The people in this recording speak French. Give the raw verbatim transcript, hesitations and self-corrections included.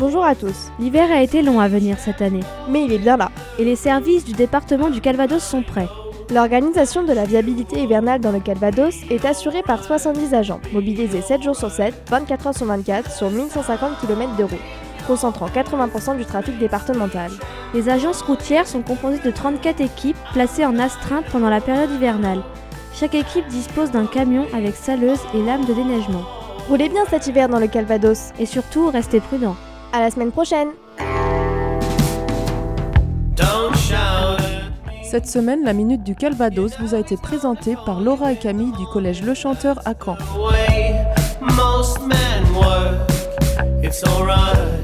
Bonjour à tous. L'hiver a été long à venir cette année. Mais il est bien là. Et les services du département du Calvados sont prêts. L'organisation de la viabilité hivernale dans le Calvados est assurée par soixante-dix agents, mobilisés sept jours sur sept, vingt-quatre heures sur vingt-quatre, sur mille cent cinquante kilomètres de route, concentrant quatre-vingts pour cent du trafic départemental. Les agences routières sont composées de trente-quatre équipes placées en astreinte pendant la période hivernale. Chaque équipe dispose d'un camion avec saleuse et lame de déneigement. Roulez bien cet hiver dans le Calvados. Et surtout, restez prudents. À la semaine prochaine. Cette semaine, la Minute du Calvados vous a été présentée par Laura et Camille du collège Le Chanteur à Caen.